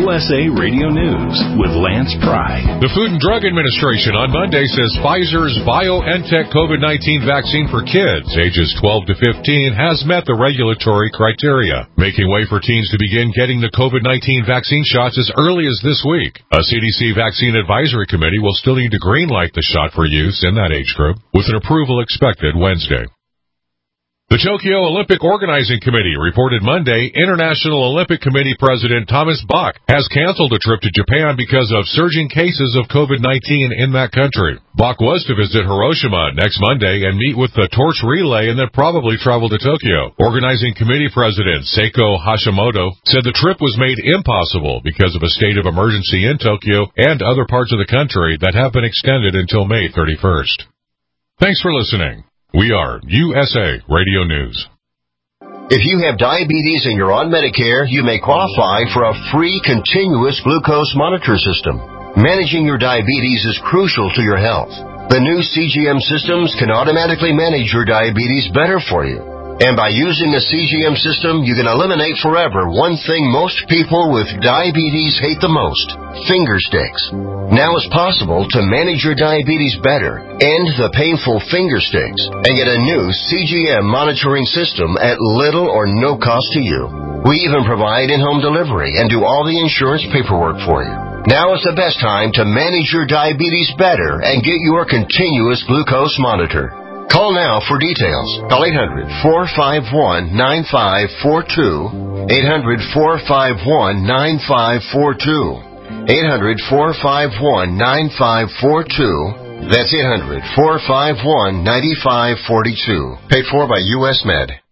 USA Radio News with Lance Pry. The Food and Drug Administration on Monday says Pfizer's BioNTech COVID-19 vaccine for kids ages 12 to 15 has met the regulatory criteria, making way for teens to begin getting the COVID-19 vaccine shots as early as this week. A CDC Vaccine Advisory Committee will still need to greenlight the shot for use in that age group, with an approval expected Wednesday. The Tokyo Olympic Organizing Committee reported Monday International Olympic Committee President Thomas Bach has canceled a trip to Japan because of surging cases of COVID-19 in that country. Bach was to visit Hiroshima next Monday and meet with the torch relay and then probably travel to Tokyo. Organizing Committee President Seiko Hashimoto said the trip was made impossible because of a state of emergency in Tokyo and other parts of the country that have been extended until May 31st. Thanks for listening. We are USA Radio News. If you have diabetes and you're on Medicare, you may qualify for a free continuous glucose monitor system. Managing your diabetes is crucial to your health. The new CGM systems can automatically manage your diabetes better for you. And by using a CGM system, you can eliminate forever one thing most people with diabetes hate the most: finger sticks. Now it's possible to manage your diabetes better, end the painful finger sticks, and get a new CGM monitoring system at little or no cost to you. We even provide in-home delivery and do all the insurance paperwork for you. Now is the best time to manage your diabetes better and get your continuous glucose monitor. Call now for details. Call 800-451-9542. 800-451-9542. 800-451-9542. That's 800-451-9542. Paid for by U.S. Med.